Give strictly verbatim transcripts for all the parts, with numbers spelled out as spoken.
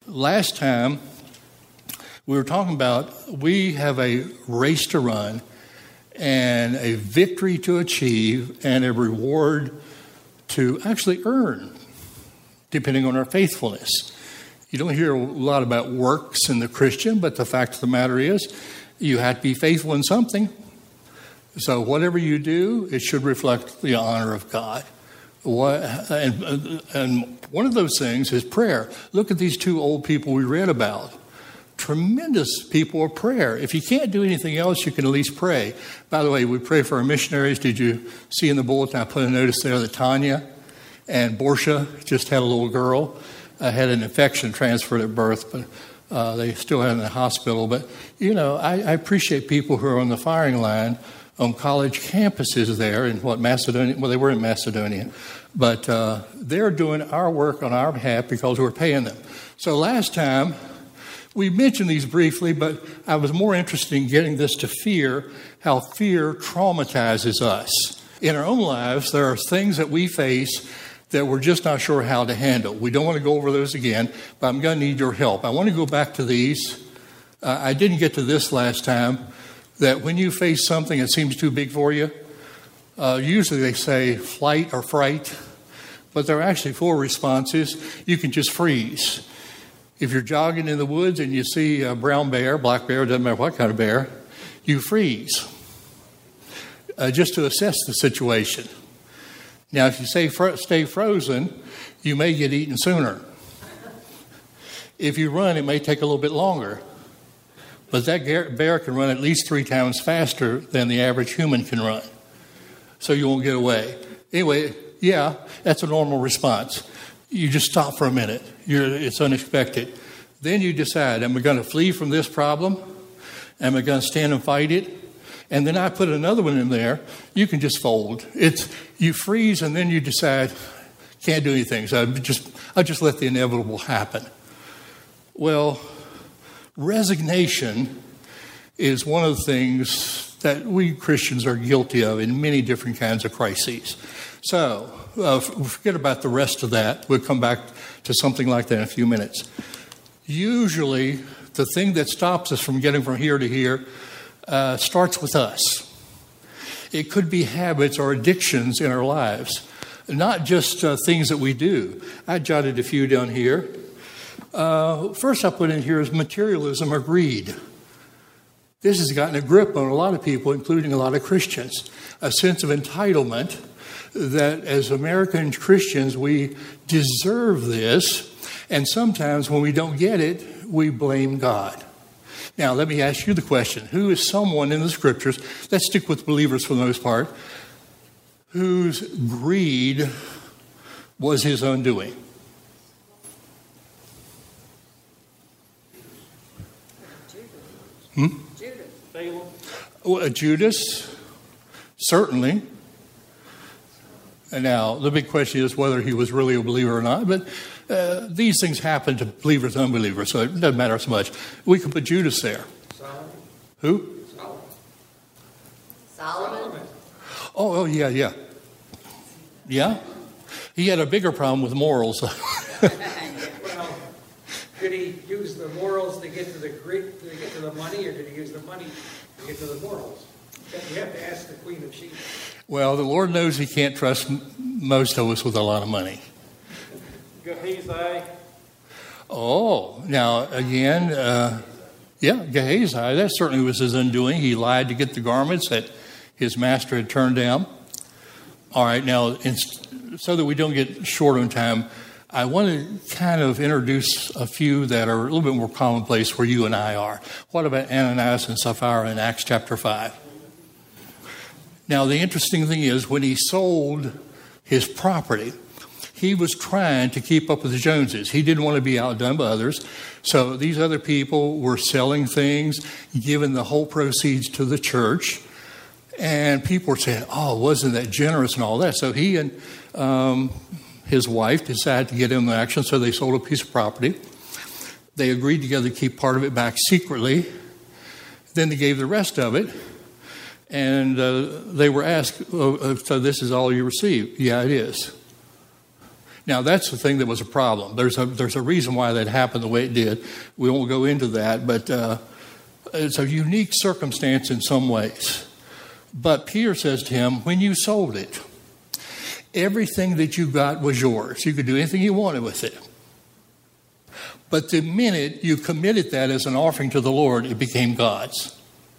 last time we were talking about we have a race to run and a victory to achieve and a reward to actually earn, depending on our faithfulness. You don't hear a lot about works in the Christian, but the fact of the matter is you have to be faithful in something. So whatever you do, it should reflect the honor of God. What, and, and one of those things is prayer. Look at these two old people we read about. Tremendous people of prayer. If you can't do anything else, you can at least pray. By the way, we pray for our missionaries. Did you see in the bulletin, I put a notice there that Tanya and Borsha just had a little girl, uh, had an infection transferred at birth, but uh, they still had her in the hospital. But, you know, I, I appreciate people who are on the firing line on college campuses there in what, Macedonia? Well, they were in Macedonia. But uh, they're doing our work on our behalf because we're paying them. So last time, we mentioned these briefly, but I was more interested in getting this to fear, how fear traumatizes us. In our own lives, there are things that we face that we're just not sure how to handle. We don't want to go over those again, but I'm going to need your help. I want to go back to these. Uh, I didn't get to this last time, that when you face something that seems too big for you, uh, usually they say flight or fright, but there are actually four responses. You can just freeze. If you're jogging in the woods and you see a brown bear, black bear, doesn't matter what kind of bear, you freeze uh, just to assess the situation. Now, if you say fr- stay frozen, you may get eaten sooner. If you run, it may take a little bit longer. But that bear can run at least three times faster than the average human can run. So you won't get away. Anyway, yeah, that's a normal response. You just stop for a minute. You're, it's unexpected. Then you decide, am I going to flee from this problem? Am I going to stand and fight it? And then I put another one in there. You can just fold. It's you freeze and then you decide, can't do anything. So I just I just let the inevitable happen. Well, resignation is one of the things that we Christians are guilty of in many different kinds of crises. So uh, forget about the rest of that. We'll come back to something like that in a few minutes. Usually, the thing that stops us from getting from here to here uh, starts with us. It could be habits or addictions in our lives, not just uh, things that we do. I jotted a few down here. Uh, first I put in here is materialism or greed. This has gotten a grip on a lot of people, including a lot of Christians. A sense of entitlement that as American Christians, we deserve this. And sometimes when we don't get it, we blame God. Now, let me ask you the question. Who is someone in the Scriptures, let's stick with believers for the most part, whose greed was his undoing? Hmm? Judas. Well, Judas, certainly. And now, the big question is whether he was really a believer or not. But uh, these things happen to believers and unbelievers, so it doesn't matter so much. We can put Judas there. Solomon. Who? Solomon. Solomon. Oh, oh, yeah, yeah. Yeah? He had a bigger problem with morals. Well, did he use the morals to get to the grit, to get to the money, or did he use the money to get to the morals? You have to ask the Queen of Sheba. Well, the Lord knows he can't trust m- most of us with a lot of money. Gehazi. Oh, now, again, uh, yeah, Gehazi, that certainly was his undoing. He lied to get the garments that his master had turned down. All right, now, in, so that we don't get short on time, I want to kind of introduce a few that are a little bit more commonplace where you and I are. What about Ananias and Sapphira in Acts chapter five? Now, the interesting thing is when he sold his property, he was trying to keep up with the Joneses. He didn't want to be outdone by others. So these other people were selling things, giving the whole proceeds to the church. And people were saying, oh, wasn't that generous and all that? So he and um, his wife decided to get in the action, so they sold a piece of property. They agreed together to keep part of it back secretly. Then they gave the rest of it. And uh, they were asked, oh, so this is all you received? Yeah, it is. Now, that's the thing that was a problem. There's a, there's a reason why that happened the way it did. We won't go into that, but uh, it's a unique circumstance in some ways. But Peter says to him, when you sold it, everything that you got was yours. You could do anything you wanted with it. But the minute you committed that as an offering to the Lord, it became God's.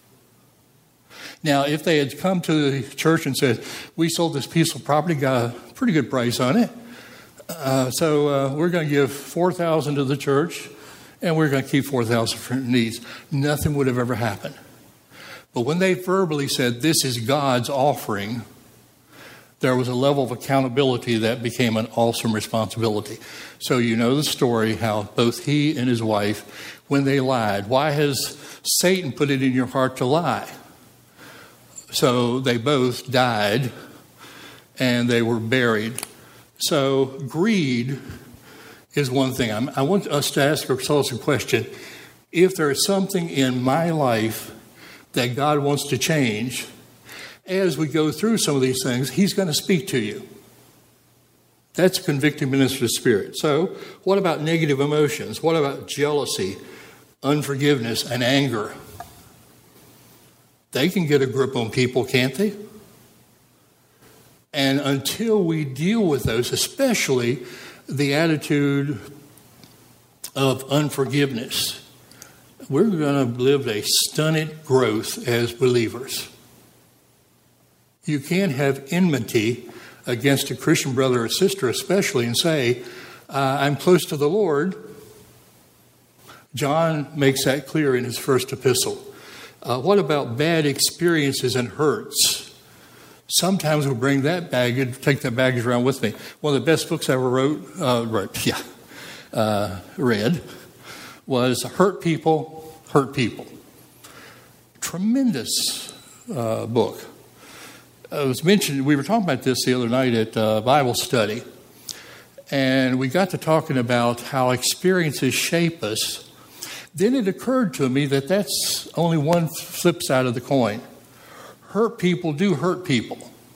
Now, if they had come to the church and said, we sold this piece of property, got a pretty good price on it, uh, so uh, we're going to give four thousand dollars to the church, and we're going to keep four thousand dollars for needs, nothing would have ever happened. But when they verbally said, this is God's offering, there was a level of accountability that became an awesome responsibility. So you know the story, how both he and his wife, when they lied, why has Satan put it in your heart to lie? So they both died and they were buried. So greed is one thing. I'm, I want us to ask ourselves a question. If there is something in my life that God wants to change, as we go through some of these things, he's going to speak to you. That's a convicting minister of spirit. So what about negative emotions? What about jealousy, unforgiveness, and anger? They can get a grip on people, can't they? And until we deal with those, especially the attitude of unforgiveness, we're going to live a stunted growth as believers. You can't have enmity against a Christian brother or sister, especially, and say, uh, I'm close to the Lord. John makes that clear in his first epistle. Uh, what about bad experiences and hurts? Sometimes we bring that baggage, take that baggage around with me. One of the best books I ever wrote, uh, wrote, yeah, uh, read, was Hurt People, Hurt People. Tremendous uh, book. It was mentioned, we were talking about this the other night at uh, Bible study, and we got to talking about how experiences shape us. Then it occurred to me that that's only one flip side of the coin. Hurt people do hurt people.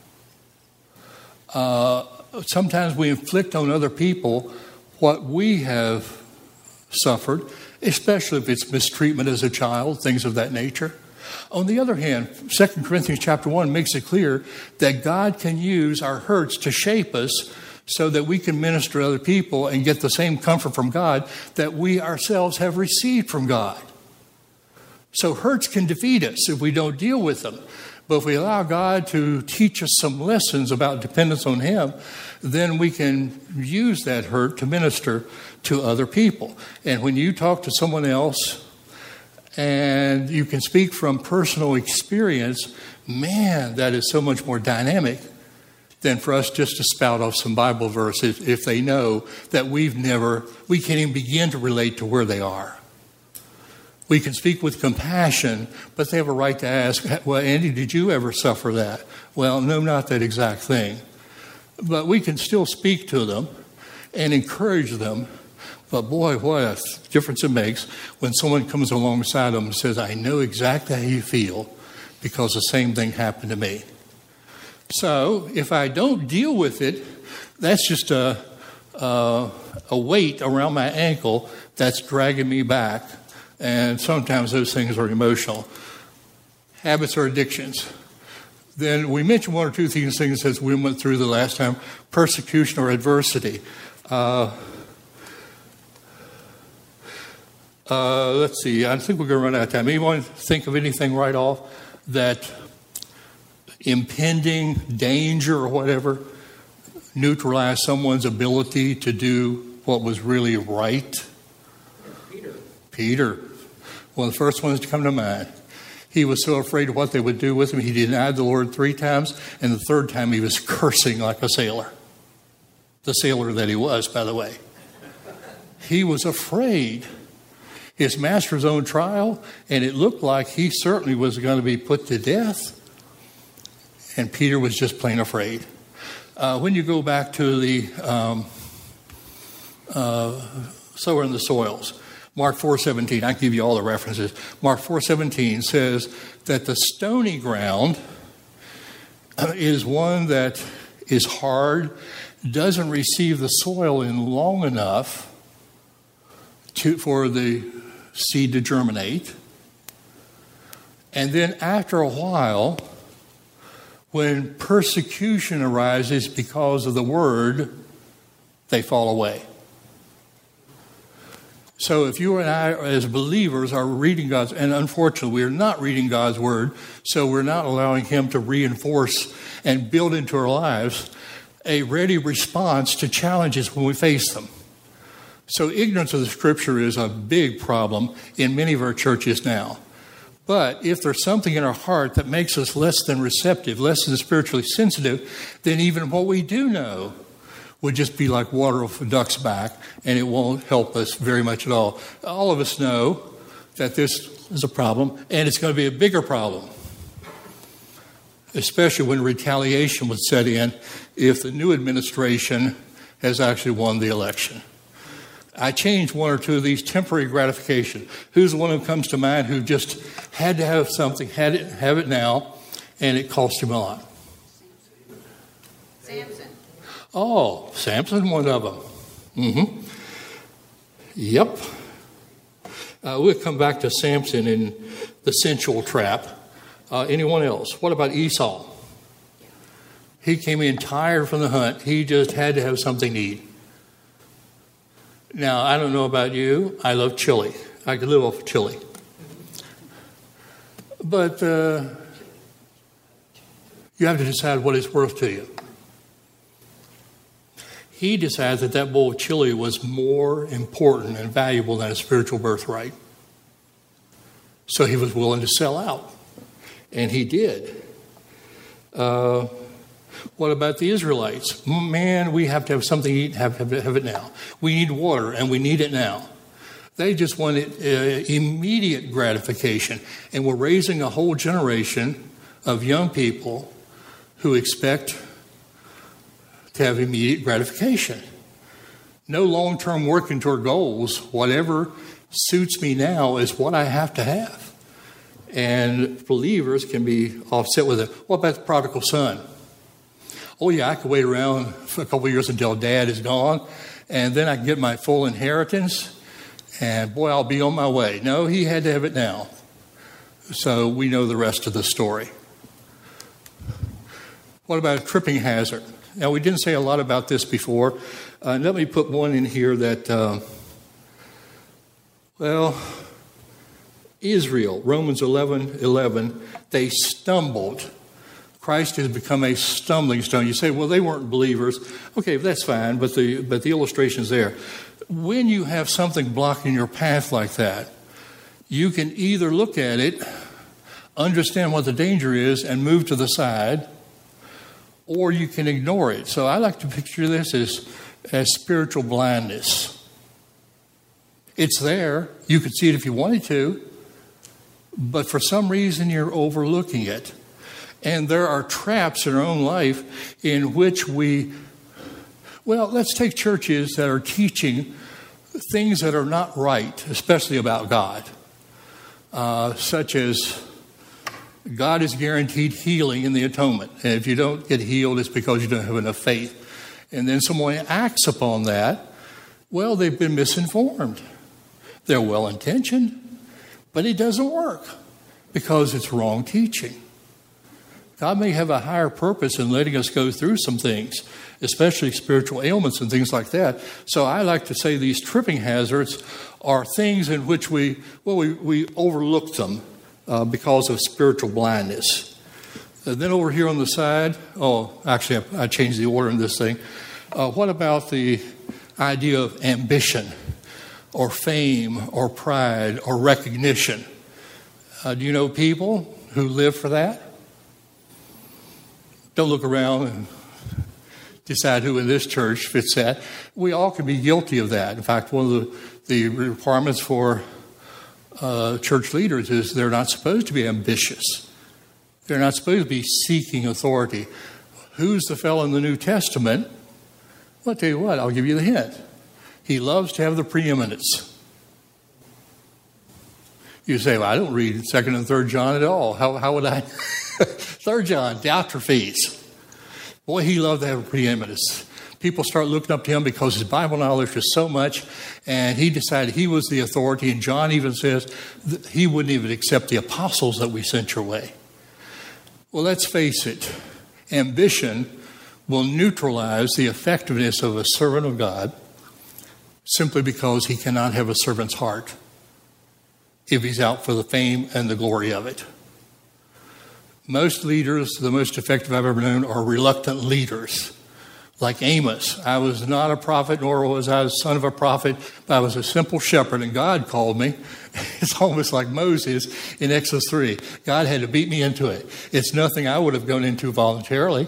Uh, sometimes we inflict on other people what we have suffered, especially if it's mistreatment as a child, things of that nature. On the other hand, Second Corinthians chapter one makes it clear that God can use our hurts to shape us so that we can minister to other people and get the same comfort from God that we ourselves have received from God. So hurts can defeat us if we don't deal with them. But if we allow God to teach us some lessons about dependence on Him, then we can use that hurt to minister to other people. And when you talk to someone else and you can speak from personal experience, man, that is so much more dynamic than for us just to spout off some Bible verses if they know that we've never, we can't even begin to relate to where they are. We can speak with compassion, but they have a right to ask, well, Andy, did you ever suffer that? Well, no, not that exact thing. But we can still speak to them and encourage them. But boy, what a difference it makes when someone comes alongside them and says, I know exactly how you feel because the same thing happened to me. So if I don't deal with it, that's just a, a, a weight around my ankle that's dragging me back. And sometimes those things are emotional. Habits or addictions. Then we mentioned one or two things, things as we went through the last time. Persecution or adversity. Uh, uh, let's see. I think we're going to run out of time. Anyone think of anything right off that impending danger or whatever neutralized someone's ability to do what was really right? Peter. Peter. One of the first ones to come to mind. He was so afraid of what they would do with him, he denied the Lord three times, and the third time he was cursing like a sailor. The sailor that he was, by the way. He was afraid. His master's own trial, and it looked like he certainly was going to be put to death. And Peter was just plain afraid. Uh, when you go back to the um, uh, sower in the soils, Mark four seventeen, I can give you all the references. Mark four seventeen says that the stony ground is one that is hard, doesn't receive the soil in long enough to, for the seed to germinate. And then after a while, when persecution arises because of the word, they fall away. So if you and I, as believers, are reading God's, and unfortunately we are not reading God's word, so we're not allowing him to reinforce and build into our lives a ready response to challenges when we face them. So ignorance of the scripture is a big problem in many of our churches now. But if there's something in our heart that makes us less than receptive, less than spiritually sensitive, then even what we do know would just be like water off a duck's back, and it won't help us very much at all. All of us know that this is a problem, and it's going to be a bigger problem, especially when retaliation would set in if the new administration has actually won the election. I changed one or two of these temporary gratification. Who's the one who comes to mind who just had to have something, had it, have it now, and it cost him a lot? Samson. Oh, Samson, one of them. Mm-hmm. Yep. Uh, we'll come back to Samson in the sensual trap. Uh, anyone else? What about Esau? He came in tired from the hunt. He just had to have something to eat. Now, I don't know about you. I love chili. I could live off of chili. But uh, you have to decide what it's worth to you. He decided that that bowl of chili was more important and valuable than a spiritual birthright. So he was willing to sell out. And he did. Uh, what about the Israelites? Man, we have to have something to eat, have, have, have it now. We need water, and we need it now. They just wanted uh, immediate gratification. And we're raising a whole generation of young people who expect to have immediate gratification. No long-term working toward goals. Whatever suits me now is what I have to have. And believers can be offset with it. What about the prodigal son? Oh, yeah, I could wait around for a couple of years until dad is gone, and then I can get my full inheritance, and boy, I'll be on my way. No, he had to have it now. So we know the rest of the story. What about a tripping hazard? Now, we didn't say a lot about this before. Uh, let me put one in here that, uh, well, Israel, Romans eleven eleven, they stumbled. Christ has become a stumbling stone. You say, well, they weren't believers. Okay, that's fine, but the but the illustration's there. When you have something blocking your path like that, you can either look at it, understand what the danger is, and move to the side, or you can ignore it. So I like to picture this as, as spiritual blindness. It's there. You could see it if you wanted to, but for some reason you're overlooking it. And there are traps in our own life in which we, well, let's take churches that are teaching things that are not right, especially about God, uh, such as God is guaranteed healing in the atonement. And if you don't get healed, it's because you don't have enough faith. And then someone acts upon that. Well, they've been misinformed. They're well-intentioned, but it doesn't work because it's wrong teaching. God may have a higher purpose in letting us go through some things, especially spiritual ailments and things like that. So I like to say these tripping hazards are things in which we, well, we, we overlook them uh, because of spiritual blindness. And then over here on the side, oh, actually, I, I changed the order in this thing. Uh, what about the idea of ambition or fame or pride or recognition? Uh, do you know people who live for that? Don't look around and decide who in this church fits that. We all can be guilty of that. In fact, one of the, the requirements for uh, church leaders is they're not supposed to be ambitious. They're not supposed to be seeking authority. Who's the fellow in the New Testament? Well, I'll tell you what, I'll give you the hint. He loves to have the preeminence. You say, well, I don't read Second and Third John at all. How, how would I? Third John, Diotrephes. Boy, he loved to have a preeminence. People start looking up to him because his Bible knowledge is so much, and he decided he was the authority. And John even says that he wouldn't even accept the apostles that we sent your way. Well, let's face it. Ambition will neutralize the effectiveness of a servant of God simply because he cannot have a servant's heart if he's out for the fame and the glory of it. Most leaders, the most effective I've ever known, are reluctant leaders. Like Amos, I was not a prophet, nor was I the son of a prophet, but I was a simple shepherd, and God called me. It's almost like Moses in Exodus three. God had to beat me into it. It's nothing I would have gone into voluntarily.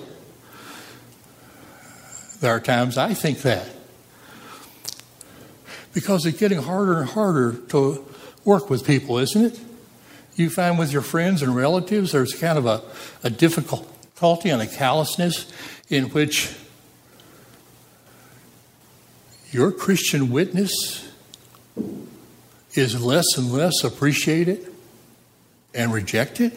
There are times I think that. Because it's getting harder and harder to work with people, isn't it? You find with your friends and relatives, there's kind of a, a difficulty and a callousness in which your Christian witness is less and less appreciated and rejected.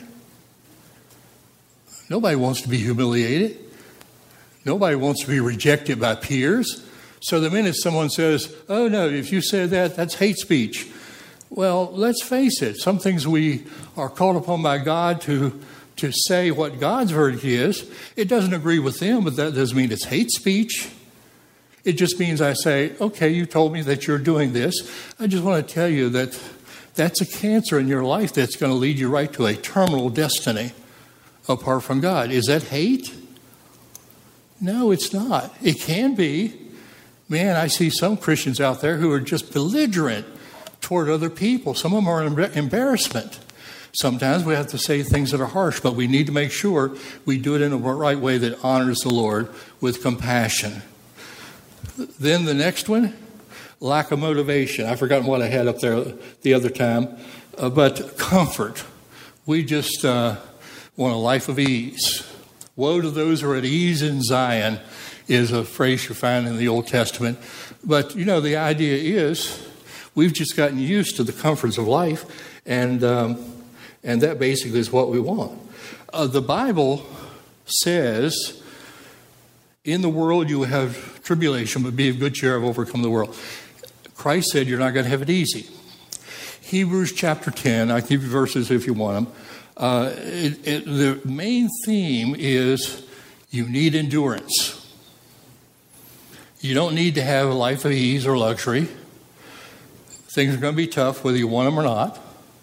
Nobody wants to be humiliated. Nobody wants to be rejected by peers. So the minute someone says, oh no, if you said that, that's hate speech. Well, let's face it. Some things we are called upon by God to, to say what God's verdict is. It doesn't agree with them, but that doesn't mean it's hate speech. It just means I say, okay, you told me that you're doing this. I just want to tell you that that's a cancer in your life that's going to lead you right to a terminal destiny apart from God. Is that hate? No, it's not. It can be. Man, I see some Christians out there who are just belligerent toward other people. Some of them are an embarrassment. Sometimes we have to say things that are harsh, but we need to make sure we do it in a right way that honors the Lord with compassion. Then the next one, lack of motivation. I've forgotten what I had up there the other time, uh, but comfort. We just uh, want a life of ease. Woe to those who are at ease in Zion is a phrase you find in the Old Testament. But, you know, the idea is we've just gotten used to the comforts of life, and um, and that basically is what we want. Uh, the Bible says, in the world you will have tribulation, but be of good cheer, I've overcome the world. Christ said you're not going to have it easy. Hebrews chapter ten, I can give you verses if you want them. Uh, it, it, the main theme is you need endurance. You don't need to have a life of ease or luxury. Things are going to be tough whether you want them or not.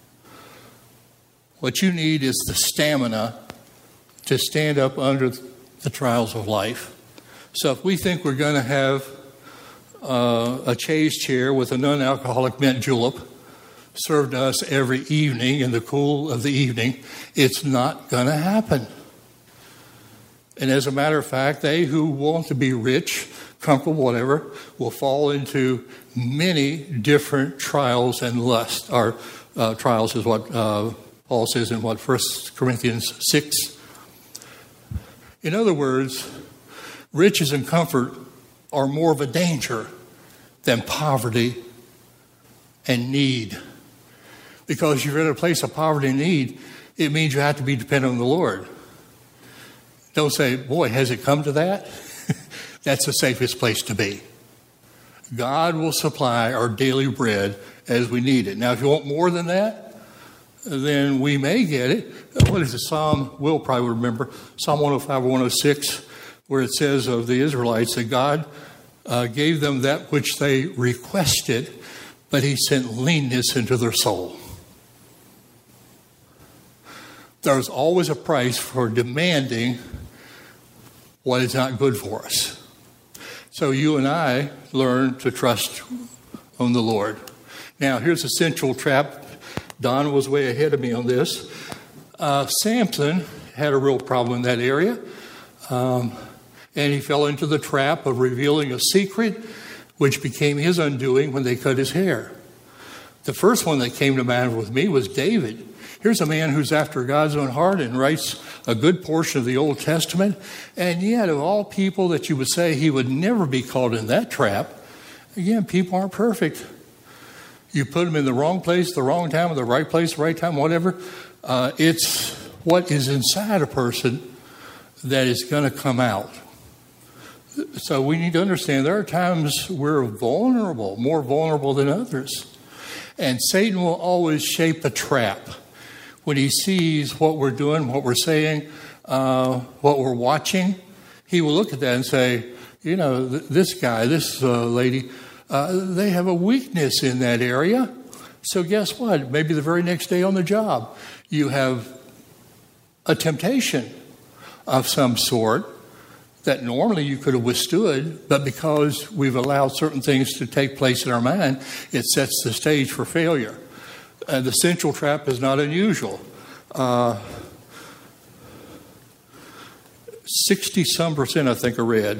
What you need is the stamina to stand up under the trials of life. So if we think we're going to have uh, a chaise chair with a non-alcoholic mint julep served to us every evening in the cool of the evening, it's not going to happen. And as a matter of fact, they who want to be rich, comfortable, whatever, will fall into many different trials and lust. Or uh, trials is what uh, Paul says in what First Corinthians six. In other words, riches and comfort are more of a danger than poverty and need. Because you're in a place of poverty and need, it means you have to be dependent on the Lord. Don't say, boy, has it come to that? That's the safest place to be. God will supply our daily bread as we need it. Now, if you want more than that, then we may get it. What is it? Psalm, Will probably remember, Psalm one oh five or one oh six, where it says of the Israelites that God uh, gave them that which they requested, but he sent leanness into their soul. There's always a price for demanding what is not good for us. So you and I learn to trust on the Lord. Now, here's a central trap. Don was way ahead of me on this. Uh, Samson had a real problem in that area. Um, and he fell into the trap of revealing a secret, which became his undoing when they cut his hair. The first one that came to mind with me was David. Here's a man who's after God's own heart and writes a good portion of the Old Testament. And yet, of all people that you would say he would never be caught in that trap, again, people aren't perfect. You put them in the wrong place, the wrong time, or the right place, the right time, whatever. Uh, it's what is inside a person that is going to come out. So we need to understand there are times we're vulnerable, more vulnerable than others. And Satan will always shape a trap. When he sees what we're doing, what we're saying, uh, what we're watching, he will look at that and say, you know, th- this guy, this uh, lady, uh, they have a weakness in that area. So guess what? Maybe the very next day on the job, you have a temptation of some sort that normally you could have withstood, but because we've allowed certain things to take place in our mind, it sets the stage for failure. And the sensual trap is not unusual. Uh, sixty-some percent, I think I read,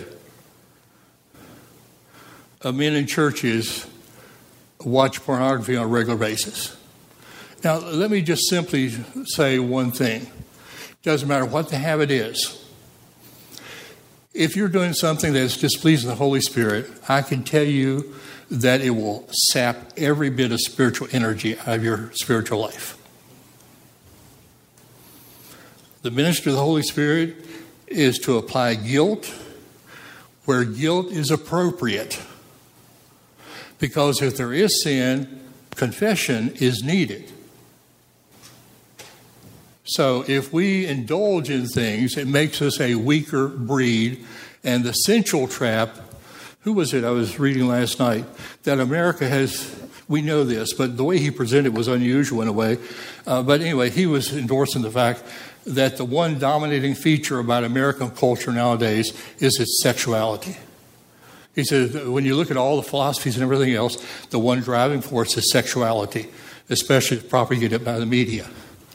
of men in churches watch pornography on a regular basis. Now, let me just simply say one thing. Doesn't matter what the habit is. If you're doing something that's displeasing the Holy Spirit, I can tell you that it will sap every bit of spiritual energy out of your spiritual life. The ministry of the Holy Spirit is to apply guilt where guilt is appropriate. Because if there is sin, confession is needed. So if we indulge in things, it makes us a weaker breed. And the sensual trap, who was it I was reading last night, that America has, we know this, but the way he presented was unusual in a way. Uh, but anyway, he was endorsing the fact that the one dominating feature about American culture nowadays is its sexuality. He says, when you look at all the philosophies and everything else, the one driving force is sexuality, especially propagated by the media.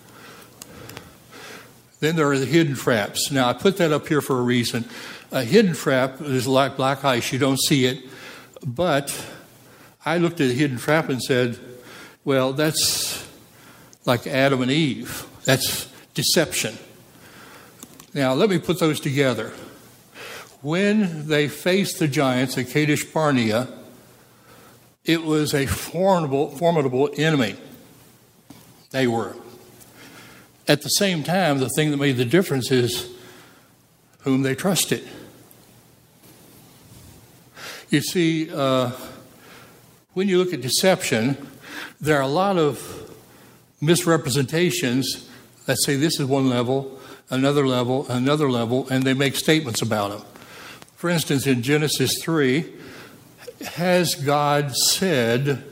Then there are the hidden traps. Now, I put that up here for a reason. A hidden trap is like black ice. You don't see it. But I looked at a hidden trap and said, well, that's like Adam and Eve. That's deception. Now, let me put those together. When they faced the giants at Kadesh Barnea, it was a formidable, formidable enemy. They were. At the same time, the thing that made the difference is whom they trusted. You see, uh, when you look at deception, there are a lot of misrepresentations that say this is one level, another level, another level, and they make statements about them. For instance, in Genesis three, has God said,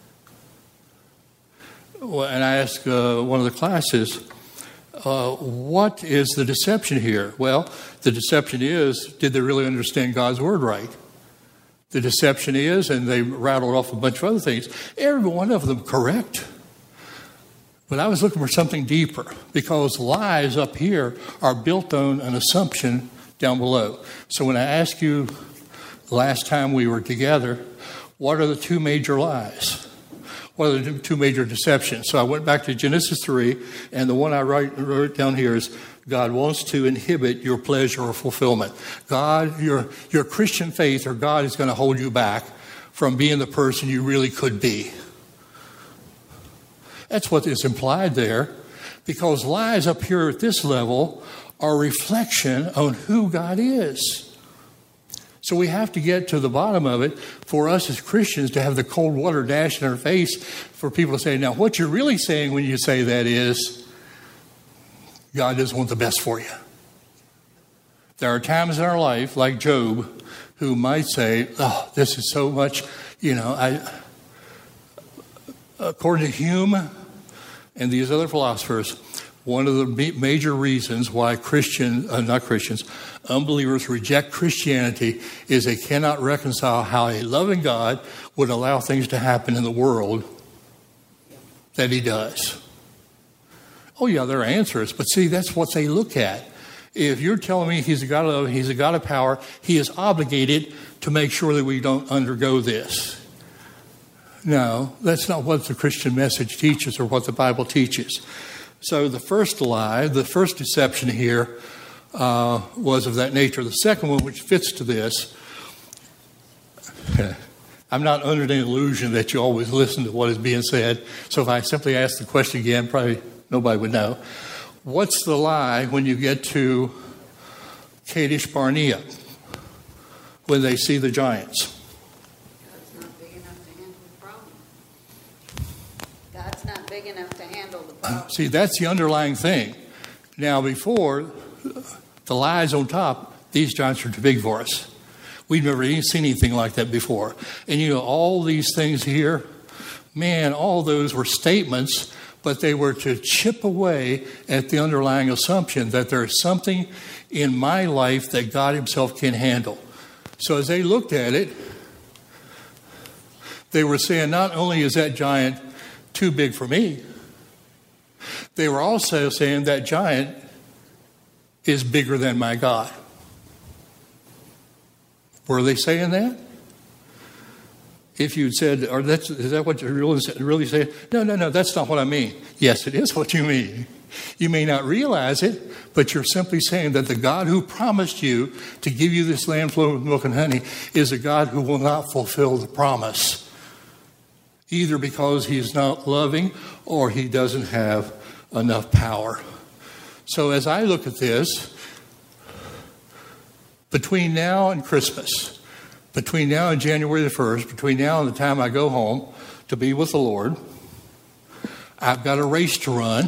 and I asked uh, one of the classes, uh, what is the deception here? Well, the deception is, did they really understand God's word right? The deception is, and they rattled off a bunch of other things, every one of them correct. But I was looking for something deeper, because lies up here are built on an assumption down below. So when I asked you last time we were together, what are the two major lies? What are the two major deceptions? So I went back to Genesis three, and the one I write, wrote down here is God wants to inhibit your pleasure or fulfillment. God, your, your Christian faith, or God is going to hold you back from being the person you really could be. That's what is implied there, because lies up here at this level are a reflection on who God is. So we have to get to the bottom of it for us as Christians to have the cold water dashed in our face for people to say, now what you're really saying when you say that is, God doesn't want the best for you. There are times in our life, like Job, who might say, oh, this is so much, you know, I, according to Hume and these other philosophers, one of the major reasons why Christians, uh, not Christians, unbelievers reject Christianity is they cannot reconcile how a loving God would allow things to happen in the world that he does. Oh, yeah, there are answers, but see, that's what they look at. If you're telling me he's a God of love, he's a God of power, he is obligated to make sure that we don't undergo this. No, that's not what the Christian message teaches or what the Bible teaches. So the first lie, the first deception here uh, was of that nature. The second one, which fits to this, I'm not under the illusion that you always listen to what is being said. So if I simply ask the question again, probably nobody would know. What's the lie when you get to Kadesh Barnea? when they see the giants? God's not big enough to handle the problem. God's not big enough to handle the problem. See, that's the underlying thing. Now, before, the lies on top, these giants are too big for us. We've never even seen anything like that before. And you know, all these things here, man, all those were statements, but they were to chip away at the underlying assumption that there is something in my life that God himself can handle. So as they looked at it, they were saying, not only is that giant too big for me, they were also saying that giant is bigger than my God. Were they saying that? If you said, or that's, is that what you're really, really saying? No, no, no, that's not what I mean. Yes, it is what you mean. You may not realize it, but you're simply saying that the God who promised you to give you this land flowing with milk and honey is a God who will not fulfill the promise, either because he's not loving or he doesn't have enough power. So as I look at this, between now and Christmas, between now and January the first, between now and the time I go home to be with the Lord, I've got a race to run.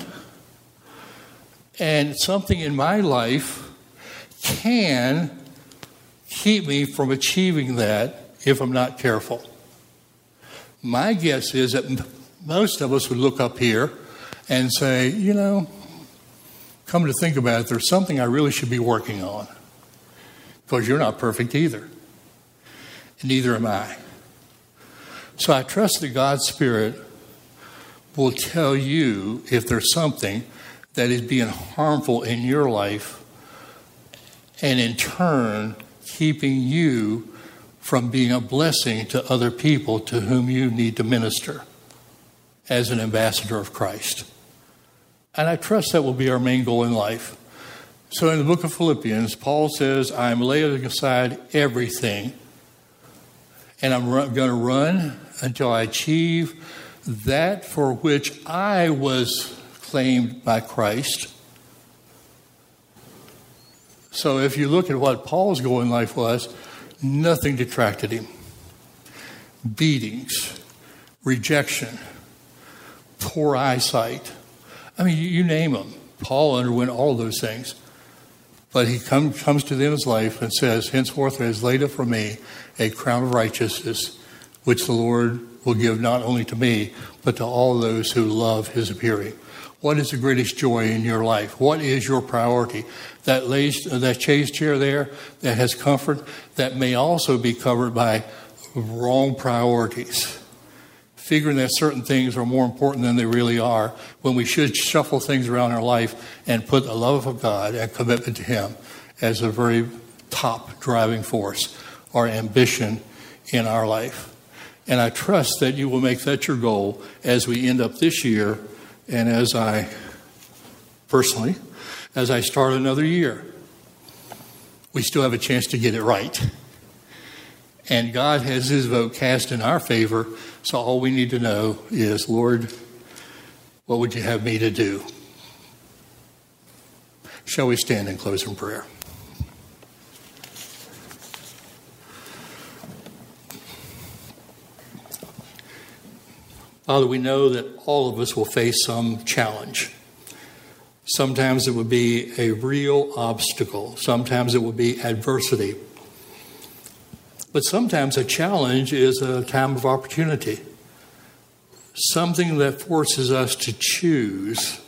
And something in my life can keep me from achieving that if I'm not careful. My guess is that most of us would look up here and say, you know, come to think about it, there's something I really should be working on. Because you're not perfect either. And neither am I. So I trust that God's Spirit will tell you if there's something that is being harmful in your life, and in turn keeping you from being a blessing to other people to whom you need to minister as an ambassador of Christ. And I trust that will be our main goal in life. So in the book of Philippians, Paul says, I'm laying aside everything, and I'm going to run until I achieve that for which I was claimed by Christ. So if you look at what Paul's goal in life was, nothing detracted him. Beatings, rejection, poor eyesight. I mean, you name them. Paul underwent all those things. But he come, comes to the end of his life and says, henceforth there is laid up for me a crown of righteousness, which the Lord will give not only to me, but to all those who love his appearing. What is the greatest joy in your life? What is your priority? That lays, that chaise chair there that has comfort, that may also be covered by wrong priorities. Figuring that certain things are more important than they really are, when we should shuffle things around in our life and put the love of God and commitment to him as a very top driving force or ambition in our life. And I trust that you will make that your goal as we end up this year, and as I, personally, as I start another year. We still have a chance to get it right. And God has his vote cast in our favor, so all we need to know is, Lord, what would you have me to do? Shall we stand and close in prayer? Father, we know that all of us will face some challenge. Sometimes it would be a real obstacle. Sometimes it would be adversity. But sometimes a challenge is a time of opportunity. Something that forces us to choose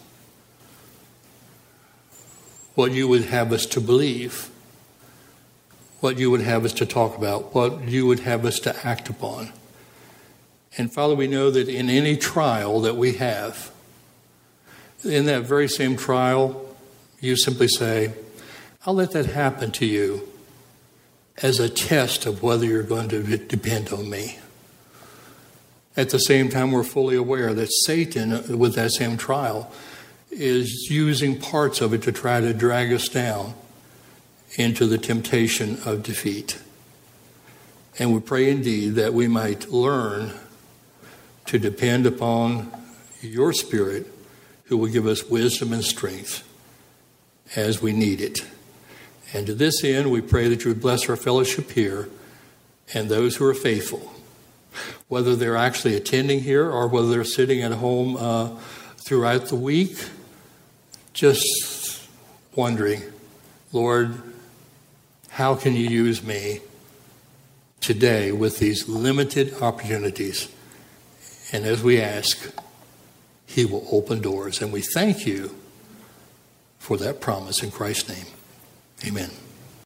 what you would have us to believe, what you would have us to talk about, what you would have us to act upon. And Father, we know that in any trial that we have, in that very same trial, you simply say, I'll let that happen to you as a test of whether you're going to depend on me. At the same time, we're fully aware that Satan, with that same trial, is using parts of it to try to drag us down into the temptation of defeat. And we pray indeed that we might learn to depend upon your Spirit, who will give us wisdom and strength as we need it. And to this end, we pray that you would bless our fellowship here and those who are faithful, whether they're actually attending here or whether they're sitting at home uh, throughout the week, just wondering, Lord, how can you use me today with these limited opportunities? And as we ask, he will open doors. And we thank you for that promise in Christ's name. Amen.